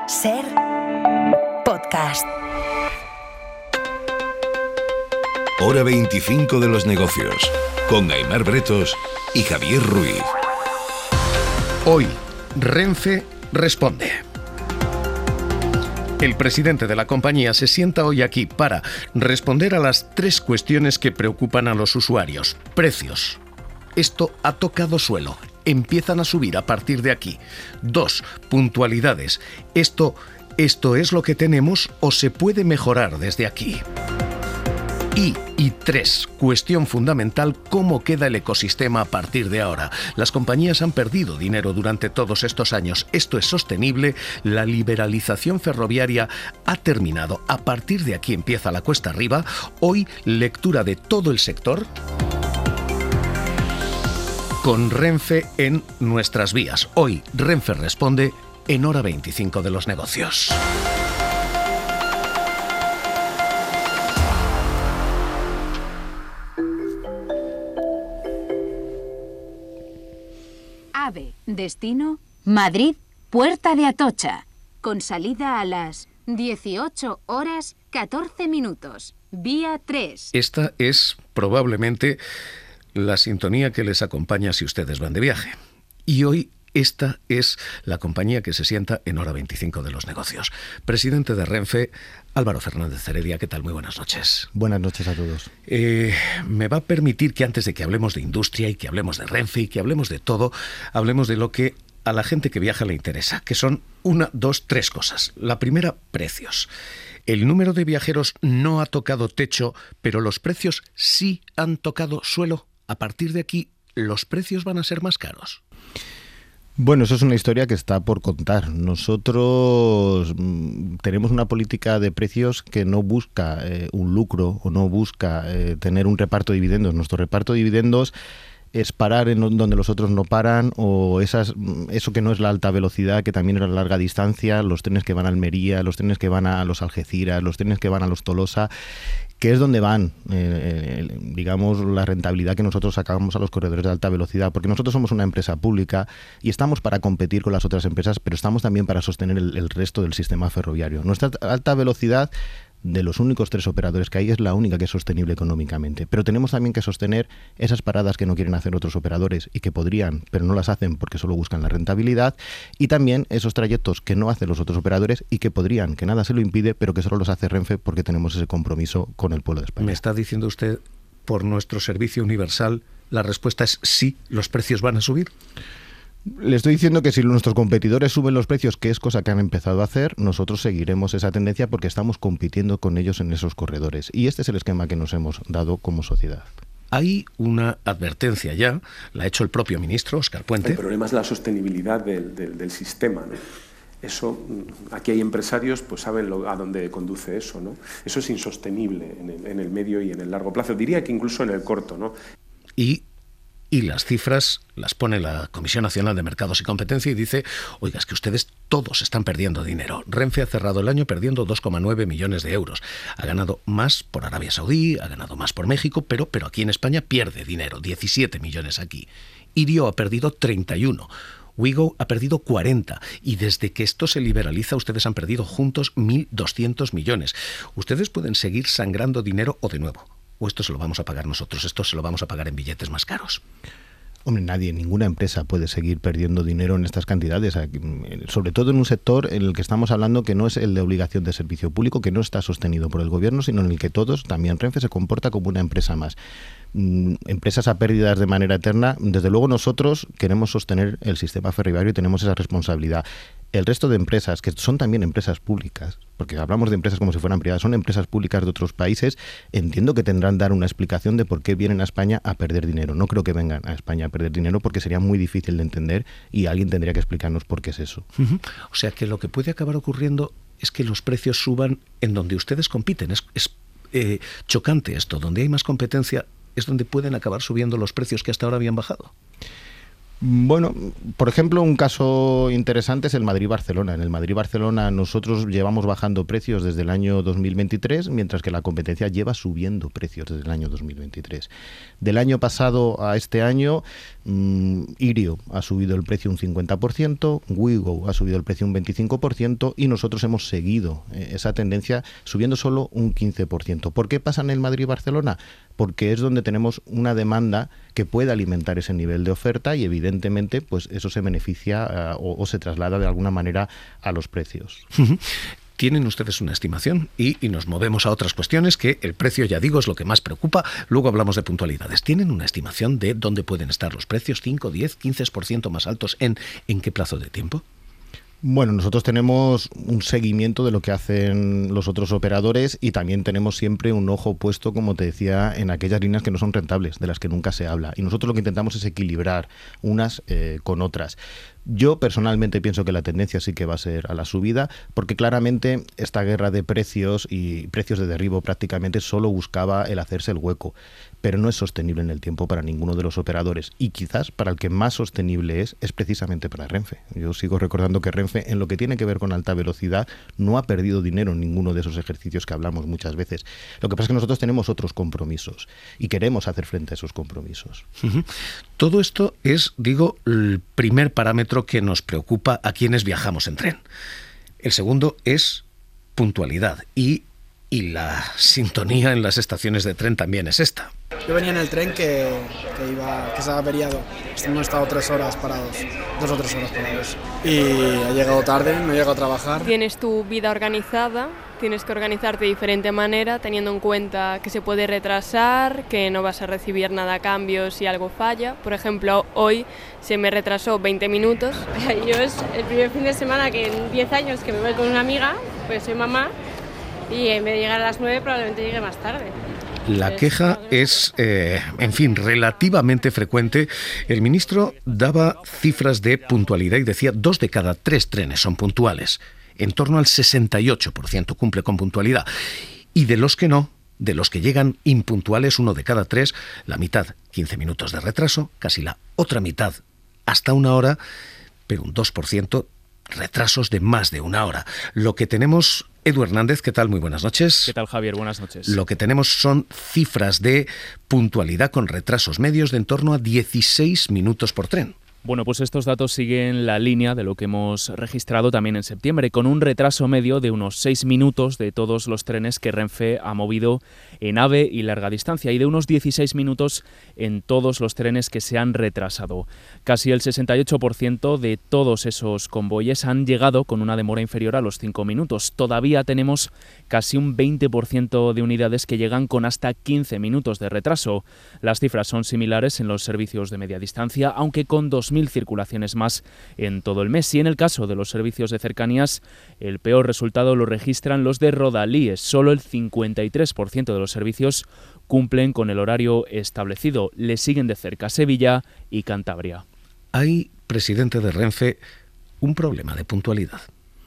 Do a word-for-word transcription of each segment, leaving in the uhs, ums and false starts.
Ser podcast. Hora veinticinco de los negocios, con Aimar Bretos y Javier Ruiz. Hoy, Renfe responde. El presidente de la compañía se sienta hoy aquí para responder a las tres cuestiones que preocupan a los usuarios. Precios. Esto ha tocado suelo. Empiezan a subir a partir de aquí. Dos, puntualidades. Esto, esto es lo que tenemos o se puede mejorar desde aquí. Y, y tres, cuestión fundamental, ¿cómo queda el ecosistema a partir de ahora? Las compañías han perdido dinero durante todos estos años. ¿Esto es sostenible? La liberalización ferroviaria ha terminado. A partir de aquí empieza la cuesta arriba. Hoy, lectura de todo el sector con Renfe en nuestras vías. Hoy, Renfe responde en Hora veinticinco de los negocios. AVE, destino Madrid, Puerta de Atocha, con salida a las dieciocho horas catorce minutos, vía tres. Esta es probablemente la sintonía que les acompaña si ustedes van de viaje. Y hoy esta es la compañía que se sienta en Hora veinticinco de los negocios. Presidente de Renfe, Álvaro Fernández Heredia, ¿qué tal? Muy buenas noches. Buenas noches a todos. Eh, me va a permitir que antes de que hablemos de industria y que hablemos de Renfe y que hablemos de todo, hablemos de lo que a la gente que viaja le interesa, que son una, dos, tres cosas. La primera, precios. El número de viajeros no ha tocado techo, pero los precios sí han tocado suelo. A partir de aquí, ¿los precios van a ser más caros? Bueno, eso es una historia que está por contar. Nosotros mmm, tenemos una política de precios que no busca eh, un lucro o no busca eh, tener un reparto de dividendos. Nuestro reparto de dividendos es parar en donde los otros no paran, o esas, eso que no es la alta velocidad, que también es la larga distancia, los trenes que van a Almería, los trenes que van a los Algeciras, los trenes que van a los Tolosa, que es donde van, eh, digamos, la rentabilidad que nosotros sacamos a los corredores de alta velocidad, porque nosotros somos una empresa pública y estamos para competir con las otras empresas, pero estamos también para sostener el, el resto del sistema ferroviario. Nuestra alta velocidad, de los únicos tres operadores que hay, es la única que es sostenible económicamente. Pero tenemos también que sostener esas paradas que no quieren hacer otros operadores y que podrían, pero no las hacen porque solo buscan la rentabilidad, y también esos trayectos que no hacen los otros operadores y que podrían, que nada se lo impide, pero que solo los hace Renfe porque tenemos ese compromiso con el pueblo de España. ¿Me está diciendo usted, por nuestro servicio universal, la respuesta es sí, los precios van a subir? Le estoy diciendo que si nuestros competidores suben los precios, que es cosa que han empezado a hacer, nosotros seguiremos esa tendencia porque estamos compitiendo con ellos en esos corredores. Y este es el esquema que nos hemos dado como sociedad. Hay una advertencia ya, la ha hecho el propio ministro, Óscar Puente. El problema es la sostenibilidad del, del, del sistema, ¿no? Eso, aquí hay empresarios, pues saben lo, a dónde conduce eso, ¿no? Eso es insostenible en el, en el medio y en el largo plazo. Diría que incluso en el corto, ¿no? Y... Y las cifras las pone la Comisión Nacional de Mercados y Competencia y dice, oiga, es que ustedes todos están perdiendo dinero. Renfe ha cerrado el año perdiendo dos coma nueve millones de euros. Ha ganado más por Arabia Saudí, ha ganado más por México, pero, pero aquí en España pierde dinero, diecisiete millones aquí. Irio ha perdido treinta y uno. Wigo ha perdido cuarenta, y desde que esto se liberaliza ustedes han perdido juntos mil doscientos millones. Ustedes pueden seguir sangrando dinero o de nuevo. ¿O esto se lo vamos a pagar nosotros? ¿Esto se lo vamos a pagar en billetes más caros? Hombre, nadie, ninguna empresa puede seguir perdiendo dinero en estas cantidades, sobre todo en un sector en el que estamos hablando que no es el de obligación de servicio público, que no está sostenido por el gobierno, sino en el que todos, también Renfe, se comporta como una empresa más. Empresas a pérdidas de manera eterna, desde luego nosotros queremos sostener el sistema ferroviario y tenemos esa responsabilidad. El resto de empresas, que son también empresas públicas, porque hablamos de empresas como si fueran privadas, son empresas públicas de otros países, entiendo que tendrán que dar una explicación de por qué vienen a España a perder dinero. No creo que vengan a España a perder dinero porque sería muy difícil de entender y alguien tendría que explicarnos por qué es eso. Uh-huh. O sea que lo que puede acabar ocurriendo es que los precios suban en donde ustedes compiten. Es, es eh, chocante esto, donde hay más competencia es donde pueden acabar subiendo los precios que hasta ahora habían bajado. Bueno, por ejemplo, un caso interesante es el Madrid-Barcelona. En el Madrid-Barcelona nosotros llevamos bajando precios desde el año dos mil veintitrés, mientras que la competencia lleva subiendo precios desde el año dos mil veintitrés. Del año pasado a este año, mmm, Irio ha subido el precio un cincuenta por ciento, Wigo ha subido el precio un veinticinco por ciento y nosotros hemos seguido eh, esa tendencia subiendo solo un quince por ciento. ¿Por qué pasa en el Madrid-Barcelona? Porque es donde tenemos una demanda que puede alimentar ese nivel de oferta y evidentemente pues eso se beneficia uh, o, o se traslada de alguna manera a los precios. ¿Tienen ustedes una estimación? Y, y nos movemos a otras cuestiones, que el precio, ya digo, es lo que más preocupa. Luego hablamos de puntualidades. ¿Tienen una estimación de dónde pueden estar los precios? ¿cinco, diez, quince por ciento más altos? ¿En, en qué plazo de tiempo? Bueno, nosotros tenemos un seguimiento de lo que hacen los otros operadores y también tenemos siempre un ojo puesto, como te decía, en aquellas líneas que no son rentables, de las que nunca se habla. Y nosotros lo que intentamos es equilibrar unas eh, con otras. Yo personalmente pienso que la tendencia sí que va a ser a la subida, porque claramente esta guerra de precios y precios de derribo prácticamente solo buscaba el hacerse el hueco, pero no es sostenible en el tiempo para ninguno de los operadores y quizás para el que más sostenible es, es precisamente para Renfe. Yo sigo recordando que Renfe, en lo que tiene que ver con alta velocidad, no ha perdido dinero en ninguno de esos ejercicios que hablamos muchas veces. Lo que pasa es que nosotros tenemos otros compromisos y queremos hacer frente a esos compromisos. Uh-huh. Todo esto es, digo, el primer parámetro que nos preocupa a quienes viajamos en tren. El segundo es puntualidad y, y la sintonía en las estaciones de tren también es esta. Yo venía en el tren que, que iba, que se ha averiado. Hemos estado tres horas parados, dos o tres horas parados. Y ha llegado tarde, no he llegado a trabajar. Tienes tu vida organizada, tienes que organizarte de diferente manera, teniendo en cuenta que se puede retrasar, que no vas a recibir nada a cambio si algo falla. Por ejemplo, hoy se me retrasó veinte minutos. Yo es el primer fin de semana que en diez años que me voy con una amiga, pues soy mamá, y en vez de llegar a las nueve probablemente llegue más tarde. La queja es, eh, en fin, relativamente frecuente. El ministro daba cifras de puntualidad y decía dos de cada tres trenes son puntuales. En torno al sesenta y ocho por ciento cumple con puntualidad. Y de los que no, de los que llegan impuntuales, uno de cada tres, la mitad, quince minutos de retraso, casi la otra mitad, hasta una hora, pero un dos por ciento retrasos de más de una hora. Lo que tenemos... Edu Hernández, ¿qué tal? Muy buenas noches. ¿Qué tal, Javier? Buenas noches. Lo que tenemos son cifras de puntualidad con retrasos medios de en torno a dieciséis minutos por tren. Bueno, pues estos datos siguen la línea de lo que hemos registrado también en septiembre, con un retraso medio de unos seis minutos de todos los trenes que Renfe ha movido en AVE y larga distancia y de unos dieciséis minutos en todos los trenes que se han retrasado. Casi el sesenta y ocho por ciento de todos esos convoyes han llegado con una demora inferior a los cinco minutos. Todavía tenemos casi un veinte por ciento de unidades que llegan con hasta quince minutos de retraso. Las cifras son similares en los servicios de media distancia, aunque con dos mil circulaciones más en todo el mes. Y en el caso de los servicios de cercanías, el peor resultado lo registran los de Rodalíes. Solo el cincuenta y tres por ciento de los servicios cumplen con el horario establecido. Le siguen de cerca Sevilla y Cantabria. Hay, presidente de Renfe, un problema de puntualidad.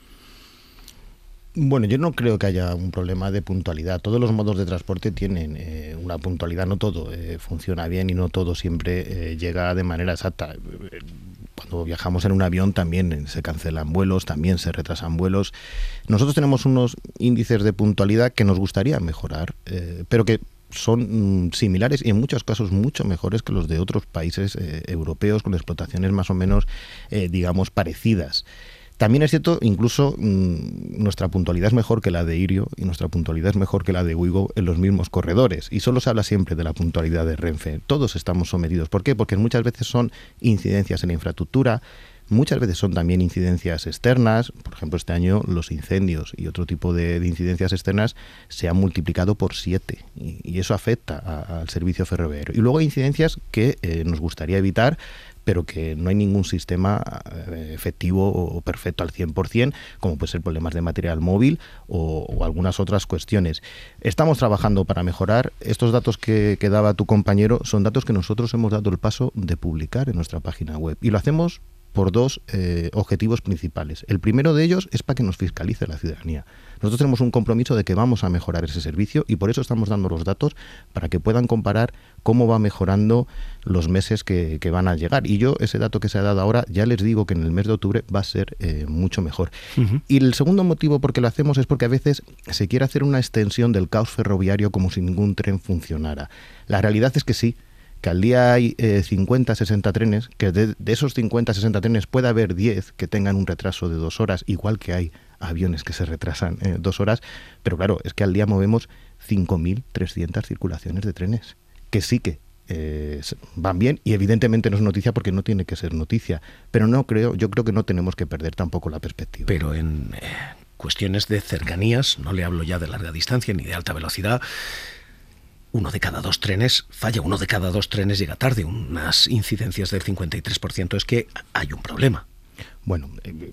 Bueno, yo no creo que haya un problema de puntualidad. Todos los modos de transporte tienen eh, una puntualidad, no todo eh, funciona bien y no todo siempre eh, llega de manera exacta. Cuando viajamos en un avión también se cancelan vuelos, también se retrasan vuelos. Nosotros tenemos unos índices de puntualidad que nos gustaría mejorar, eh, pero que son mm, similares y en muchos casos mucho mejores que los de otros países eh, europeos con explotaciones más o menos, eh, digamos, parecidas. También es cierto, incluso mmm, nuestra puntualidad es mejor que la de Irio y nuestra puntualidad es mejor que la de Wigo en los mismos corredores. Y solo se habla siempre de la puntualidad de Renfe. Todos estamos sometidos. ¿Por qué? Porque muchas veces son incidencias en la infraestructura, muchas veces son también incidencias externas. Por ejemplo, este año los incendios y otro tipo de, de incidencias externas se han multiplicado por siete y, y eso afecta a, al servicio ferroviario. Y luego hay incidencias que eh, nos gustaría evitar, pero que no hay ningún sistema efectivo o perfecto al cien por ciento, como puede ser problemas de material móvil o, o algunas otras cuestiones. Estamos trabajando para mejorar. Estos datos que, que daba tu compañero son datos que nosotros hemos dado el paso de publicar en nuestra página web y lo hacemos por dos eh, objetivos principales. El primero de ellos es para que nos fiscalice la ciudadanía. Nosotros tenemos un compromiso de que vamos a mejorar ese servicio y por eso estamos dando los datos para que puedan comparar cómo va mejorando los meses que, que van a llegar. Y yo, ese dato que se ha dado ahora, ya les digo que en el mes de octubre va a ser eh, mucho mejor. Uh-huh. Y el segundo motivo por qué lo hacemos es porque a veces se quiere hacer una extensión del caos ferroviario como si ningún tren funcionara. La realidad es que sí, que al día hay eh, cincuenta, sesenta trenes, que de, de esos cincuenta, sesenta trenes puede haber diez que tengan un retraso de dos horas, igual que hay aviones que se retrasan eh, dos horas, pero claro, es que al día movemos cinco mil trescientas circulaciones de trenes, que sí que eh, van bien y evidentemente no es noticia porque no tiene que ser noticia, pero no creo, yo creo que no tenemos que perder tampoco la perspectiva. Pero en eh, cuestiones de cercanías, no le hablo ya de larga distancia ni de alta velocidad, uno de cada dos trenes falla, uno de cada dos trenes llega tarde, unas incidencias del cincuenta y tres por ciento, es que hay un problema. Bueno,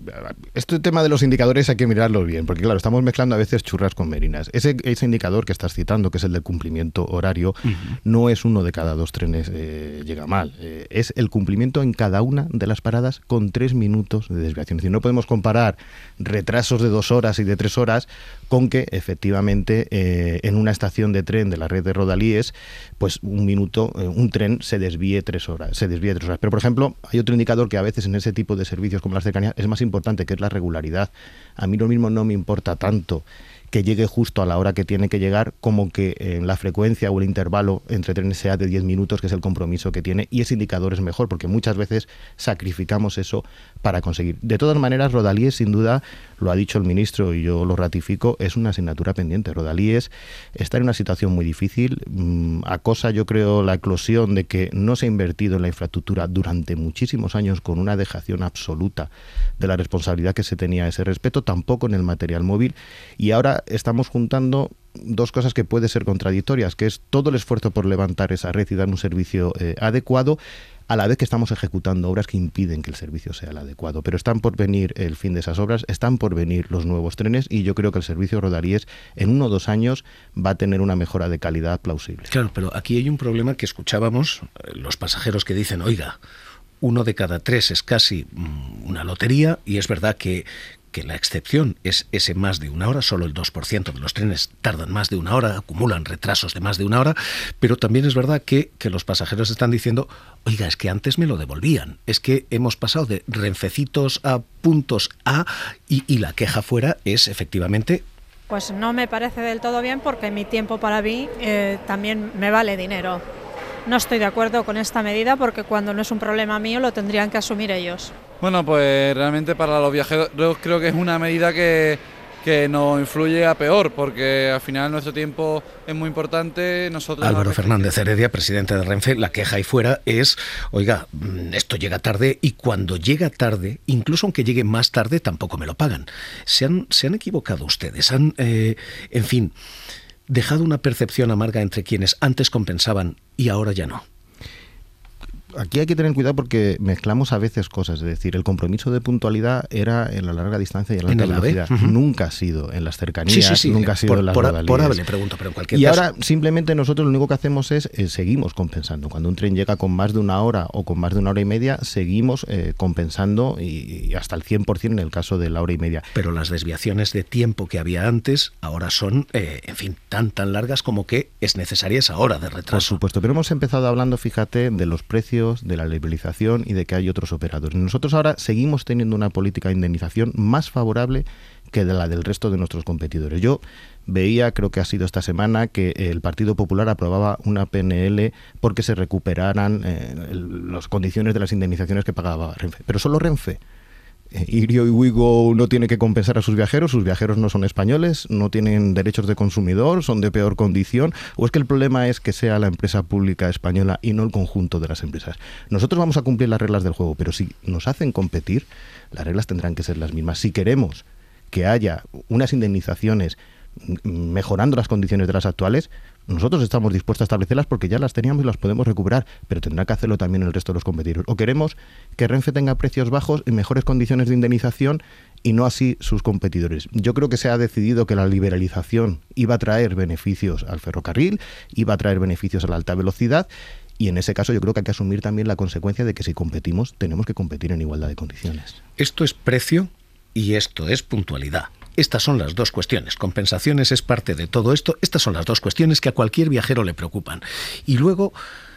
este tema de los indicadores hay que mirarlo bien, porque claro, estamos mezclando a veces churras con merinas. Ese, ese indicador que estás citando, que es el del cumplimiento horario, uh-huh. no es uno de cada dos trenes eh, llega mal. Eh, es el cumplimiento en cada una de las paradas con tres minutos de desviación. Es decir, no podemos comparar retrasos de dos horas y de tres horas con que efectivamente eh, en una estación de tren de la red de Rodalíes, pues un minuto, eh, un tren se desvíe tres horas, se desvíe tres horas. Pero por ejemplo, hay otro indicador que a veces en ese tipo de servicios como las cercanías es más importante, que es la regularidad. A mí lo mismo no me importa tanto que llegue justo a la hora que tiene que llegar, como que eh, la frecuencia o el intervalo entre trenes sea de diez minutos, que es el compromiso que tiene, y ese indicador es mejor, porque muchas veces sacrificamos eso para conseguir. De todas maneras, Rodalíes, sin duda, lo ha dicho el ministro y yo lo ratifico, es una asignatura pendiente. Rodalíes está en una situación muy difícil, mmm, acosa, yo creo, la eclosión de que no se ha invertido en la infraestructura durante muchísimos años con una dejación absoluta de la responsabilidad que se tenía a ese respecto, tampoco en el material móvil, y ahora estamos juntando dos cosas que pueden ser contradictorias, que es todo el esfuerzo por levantar esa red y dar un servicio eh, adecuado, a la vez que estamos ejecutando obras que impiden que el servicio sea el adecuado. Pero están por venir el fin de esas obras, están por venir los nuevos trenes y yo creo que el servicio Rodalíes en uno o dos años va a tener una mejora de calidad plausible. Claro, pero aquí hay un problema que escuchábamos, los pasajeros que dicen, oiga, uno de cada tres es casi mm, una lotería, y es verdad que que la excepción es ese más de una hora, solo el dos por ciento de los trenes tardan más de una hora, acumulan retrasos de más de una hora, pero también es verdad que, que los pasajeros están diciendo, oiga, es que antes me lo devolvían, es que hemos pasado de renfecitos a puntos A, y, y la queja fuera es efectivamente... Pues no me parece del todo bien, porque mi tiempo para mí eh, también me vale dinero. No estoy de acuerdo con esta medida, porque cuando no es un problema mío lo tendrían que asumir ellos. Bueno, pues realmente para los viajeros creo que es una medida que, que nos influye a peor, porque al final nuestro tiempo es muy importante. Nosotros Álvaro Fernández Heredia, presidente de Renfe, la queja ahí fuera es, oiga, esto llega tarde, y cuando llega tarde, incluso aunque llegue más tarde, tampoco me lo pagan. Se han, se han equivocado ustedes, han, eh, en fin, dejado una percepción amarga entre quienes antes compensaban y ahora ya no. Aquí hay que tener cuidado porque mezclamos a veces cosas, es decir, el compromiso de puntualidad era en la larga distancia y en la alta velocidad. Uh-huh. Nunca ha sido en las cercanías, sí, sí, sí. nunca ha sido por, en las por, Rodalíes. Por ave le pregunto, pero en cualquier y caso... ahora simplemente nosotros lo único que hacemos es eh, seguimos compensando. Cuando un tren llega con más de una hora o con más de una hora y media, seguimos eh, compensando y, y hasta el cien por ciento en el caso de la hora y media. Pero las desviaciones de tiempo que había antes ahora son, eh, en fin, tan tan largas como que es necesaria esa hora de retraso. Por supuesto, pero hemos empezado hablando, fíjate, de los precios, de la liberalización y de que hay otros operadores. Nosotros ahora seguimos teniendo una política de indemnización más favorable que de la del resto de nuestros competidores. Yo veía, creo que ha sido esta semana, que el Partido Popular aprobaba una P N L porque se recuperaran eh, el, las condiciones de las indemnizaciones que pagaba Renfe. Pero solo Renfe. Irio y Wigo no tiene que compensar a sus viajeros, sus viajeros no son españoles, no tienen derechos de consumidor, son de peor condición, o es que el problema es que sea la empresa pública española y no el conjunto de las empresas. Nosotros vamos a cumplir las reglas del juego, pero si nos hacen competir, las reglas tendrán que ser las mismas. Si queremos que haya unas indemnizaciones mejorando las condiciones de las actuales, nosotros estamos dispuestos a establecerlas porque ya las teníamos y las podemos recuperar, pero tendrá que hacerlo también el resto de los competidores. O queremos que Renfe tenga precios bajos y mejores condiciones de indemnización y no así sus competidores. Yo creo que se ha decidido que la liberalización iba a traer beneficios al ferrocarril, iba a traer beneficios a la alta velocidad, Y en ese caso yo creo que hay que asumir también la consecuencia de que si competimos, tenemos que competir en igualdad de condiciones. Esto es precio y esto es puntualidad. Estas son las dos cuestiones. Compensaciones es parte de todo esto. Estas son las dos cuestiones que a cualquier viajero le preocupan. Y luego,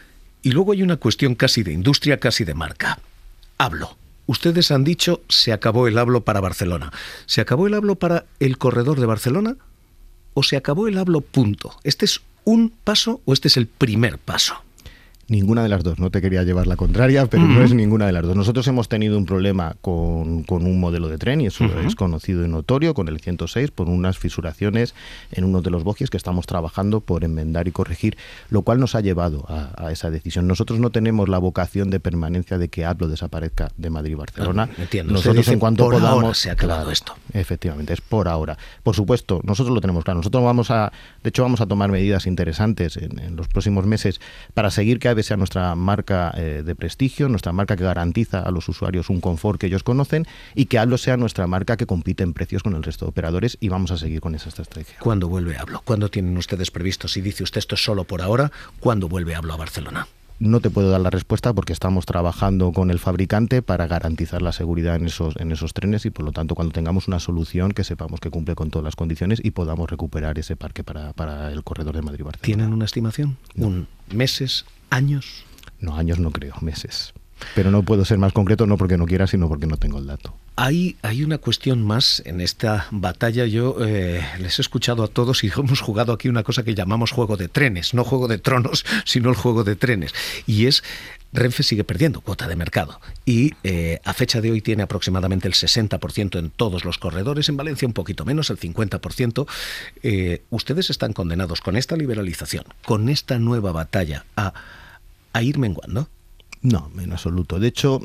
y luego hay una cuestión casi de industria, casi de marca. Hablo. Ustedes han dicho, se acabó el hablo para Barcelona. ¿Se acabó el hablo para el corredor de Barcelona? ¿O se acabó el hablo punto? ¿Este es un paso o este es el primer paso? Ninguna de las dos, no te quería llevar la contraria, pero uh-huh. no es ninguna de las dos. Nosotros hemos tenido un problema con, con un modelo de tren, y eso uh-huh. es conocido y notorio, con el ciento seis, por unas fisuraciones en uno de los bogies que estamos trabajando por enmendar y corregir, lo cual nos ha llevado a, a esa decisión. Nosotros no tenemos la vocación de permanencia de que Hablo desaparezca de Madrid y Barcelona. Ah, entiendo. Nosotros dice, en cuanto por podamos... ahora se ha acabado claro, esto. Efectivamente, es por ahora. Por supuesto, nosotros lo tenemos claro. Nosotros vamos a, de hecho vamos a tomar medidas interesantes en, en los próximos meses para seguir que A V E sea nuestra marca marca eh, de prestigio, nuestra marca que garantiza a los usuarios un confort que ellos conocen, y que Hablo sea nuestra marca que compite en precios con el resto de operadores, y vamos a seguir con esa estrategia. ¿Cuándo vuelve Hablo? ¿Cuándo tienen ustedes previsto? Si dice usted esto es solo por ahora, ¿cuándo vuelve Hablo a Barcelona? No te puedo dar la respuesta porque estamos trabajando con el fabricante para garantizar la seguridad en esos, en esos trenes, y por lo tanto cuando tengamos una solución que sepamos que cumple con todas las condiciones y podamos recuperar ese parque para, para el corredor de Madrid-Barcelona. ¿Tienen una estimación? No. ¿Un meses? ¿Años? No, años no creo, meses. Pero no puedo ser más concreto, no porque no quiera, sino porque no tengo el dato. Hay, hay una cuestión más en esta batalla. Yo eh, les he escuchado a todos y hemos jugado aquí una cosa que llamamos juego de trenes, no juego de tronos, sino el juego de trenes. Y es, Renfe sigue perdiendo cuota de mercado y eh, a fecha de hoy tiene aproximadamente el sesenta por ciento en todos los corredores, en Valencia un poquito menos, el cincuenta por ciento. Eh, ustedes están condenados con esta liberalización, con esta nueva batalla, a, a ir menguando. No, en absoluto. De hecho,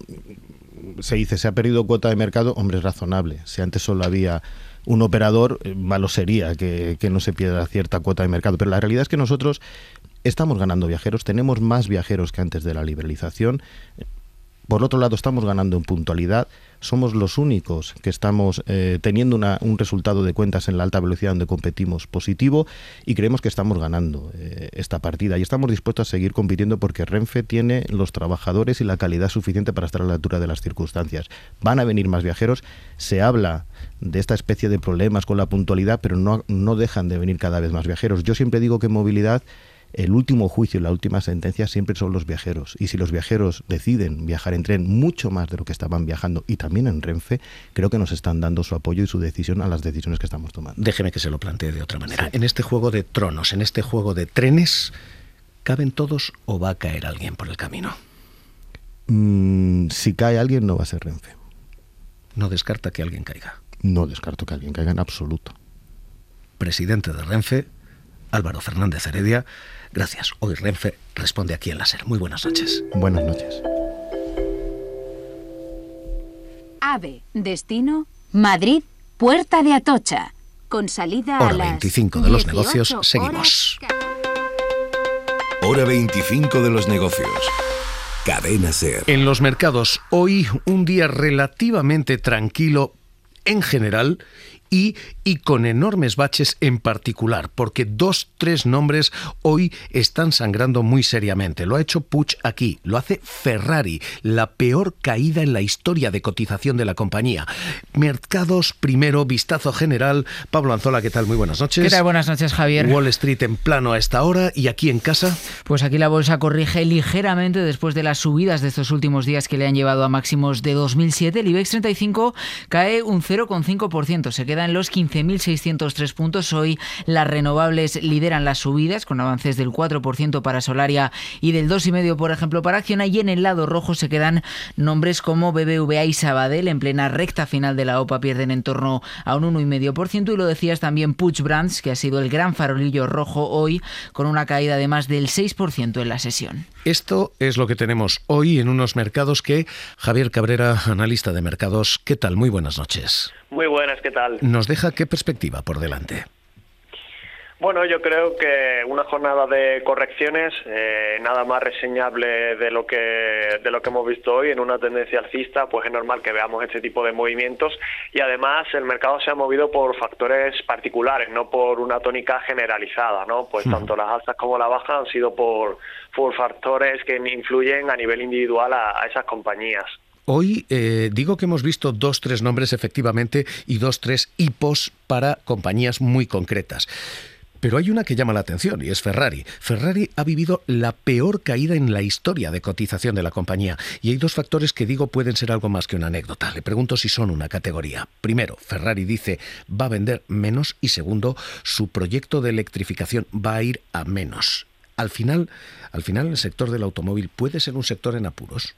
se dice, se ha perdido cuota de mercado. Hombre, es razonable. Si antes solo había un operador, malo sería que, que no se pierda cierta cuota de mercado. Pero la realidad es que nosotros estamos ganando viajeros, tenemos más viajeros que antes de la liberalización. Por otro lado, estamos ganando en puntualidad. Somos los únicos que estamos eh, teniendo una, un resultado de cuentas en la alta velocidad donde competimos positivo, y creemos que estamos ganando eh, esta partida, y estamos dispuestos a seguir compitiendo porque Renfe tiene los trabajadores y la calidad suficiente para estar a la altura de las circunstancias. Van a venir más viajeros. Se habla de esta especie de problemas con la puntualidad, pero no, no dejan de venir cada vez más viajeros. Yo siempre digo que en movilidad el último juicio y la última sentencia siempre son los viajeros, y si los viajeros deciden viajar en tren mucho más de lo que estaban viajando, y también en Renfe, creo que nos están dando su apoyo y su decisión a las decisiones que estamos tomando. Déjeme que se lo plantee de otra manera. Sí. En este juego de tronos, en este juego de trenes, ¿caben todos o va a caer alguien por el camino? Mm, si cae alguien, no va a ser Renfe. ¿No descarta que alguien caiga? No descarto que alguien caiga en absoluto. Presidente de Renfe, Álvaro Fernández Heredia, gracias. Hoy Renfe responde aquí en la SER. Muy buenas noches. Buenas noches. AVE, destino Madrid, Puerta de Atocha, con salida a Hora las veinticinco de los negocios, seguimos. Hora veinticinco de los negocios. Cadena SER. En los mercados, hoy un día relativamente tranquilo en general, y, y con enormes baches en particular, porque dos, tres nombres hoy están sangrando muy seriamente. Lo ha hecho Puig aquí, lo hace Ferrari, la peor caída en la historia de cotización de la compañía. Mercados primero, vistazo general. Pablo Anzola, ¿qué tal? Muy buenas noches. ¿Qué tal? Buenas noches, Javier. Wall Street en plano a esta hora, y aquí en casa. Pues aquí la bolsa corrige ligeramente después de las subidas de estos últimos días que le han llevado a máximos de dos mil siete. El IBEX treinta y cinco cae un cero coma cinco por ciento, se queda en los quince mil seiscientos tres puntos. Hoy las renovables lideran las subidas, con avances del cuatro por ciento para Solaria y del dos coma cinco por ciento, por ejemplo, para Acciona. Y en el lado rojo se quedan nombres como B B V A y Sabadell. En plena recta final de la OPA pierden en torno a un uno coma cinco por ciento. Y lo decías también Puig Brands, que ha sido el gran farolillo rojo hoy, con una caída de más del seis por ciento en la sesión. Esto es lo que tenemos hoy en unos mercados que Javier Cabrera, analista de mercados, ¿qué tal? Muy buenas noches. Muy buenas, ¿qué tal? ¿Nos deja qué perspectiva por delante? Bueno, yo creo que una jornada de correcciones, eh, nada más reseñable de lo que de lo que hemos visto hoy en una tendencia alcista, pues es normal que veamos este tipo de movimientos y además el mercado se ha movido por factores particulares, no por una tónica generalizada, ¿no? Pues uh-huh. tanto las alzas como las bajas han sido por, por factores que influyen a nivel individual a, a esas compañías. Hoy eh, digo que hemos visto dos, tres nombres efectivamente y dos, tres hipos para compañías muy concretas. Pero hay una que llama la atención y es Ferrari. Ferrari ha vivido la peor caída en la historia de cotización de la compañía y hay dos factores que digo pueden ser algo más que una anécdota. Le pregunto si son una categoría. Primero, Ferrari dice va a vender menos y segundo, su proyecto de electrificación va a ir a menos. Al final, al final el sector del automóvil puede ser un sector en apuros.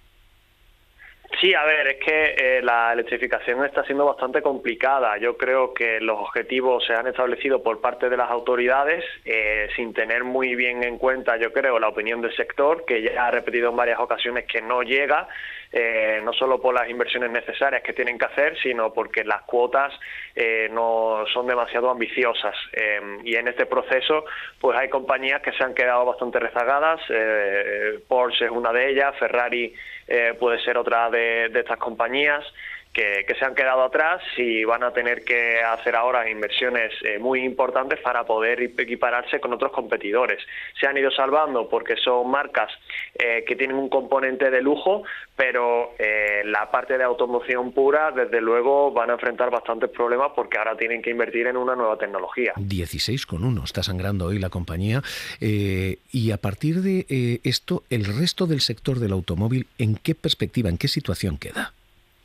Sí, a ver, es que eh, la electrificación está siendo bastante complicada. Yo creo que los objetivos se han establecido por parte de las autoridades eh, sin tener muy bien en cuenta, yo creo, la opinión del sector, que ya ha repetido en varias ocasiones que no llega, eh, no solo por las inversiones necesarias que tienen que hacer, sino porque las cuotas eh, no son demasiado ambiciosas. Eh, y en este proceso, pues hay compañías que se han quedado bastante rezagadas. Eh, Porsche es una de ellas, Ferrari eh, puede ser otra de, de estas compañías que, que se han quedado atrás y van a tener que hacer ahora inversiones eh, muy importantes para poder equipararse con otros competidores. Se han ido salvando porque son marcas eh, que tienen un componente de lujo, pero eh, la parte de automoción pura, desde luego, van a enfrentar bastantes problemas porque ahora tienen que invertir en una nueva tecnología. dieciséis coma uno está sangrando hoy la compañía eh, y a partir de eh, esto, el resto del sector del automóvil, ¿en qué perspectiva, en qué situación queda?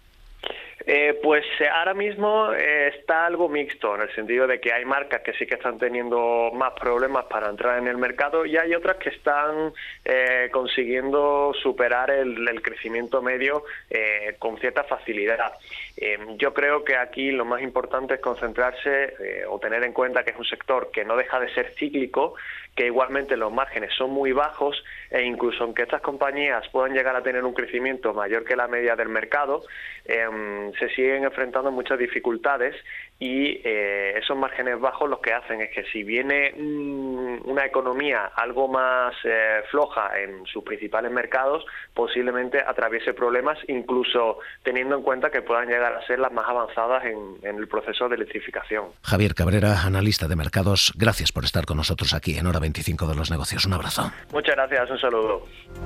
Eh, pues eh, ahora mismo eh, está algo mixto, en el sentido de que hay marcas que sí que están teniendo más problemas para entrar en el mercado y hay otras que están eh, consiguiendo superar el, el crecimiento medio eh, con cierta facilidad. Eh, yo creo que aquí lo más importante es concentrarse eh, o tener en cuenta que es un sector que no deja de ser cíclico, que igualmente los márgenes son muy bajos e incluso aunque estas compañías puedan llegar a tener un crecimiento mayor que la media del mercado, eh, se siguen enfrentando muchas dificultades y eh, esos márgenes bajos lo que hacen es que si viene mm, una economía algo más eh, floja en sus principales mercados, posiblemente atraviese problemas, incluso teniendo en cuenta que puedan llegar a ser las más avanzadas en, en el proceso de electrificación. Javier Cabrera, analista de mercados, gracias por estar con nosotros aquí en Hora veinticinco de los negocios. Un abrazo. Muchas gracias, un saludo.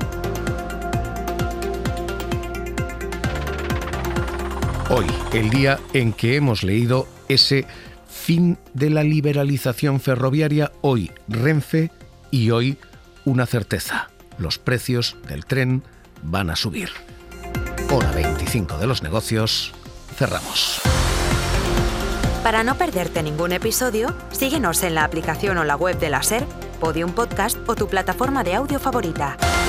Hoy, el día en que hemos leído ese fin de la liberalización ferroviaria, hoy Renfe y hoy una certeza. Los precios del tren van a subir. Hora veinticinco de los negocios, cerramos. Para no perderte ningún episodio, síguenos en la aplicación o la web de la SER, Podium Podcast o tu plataforma de audio favorita.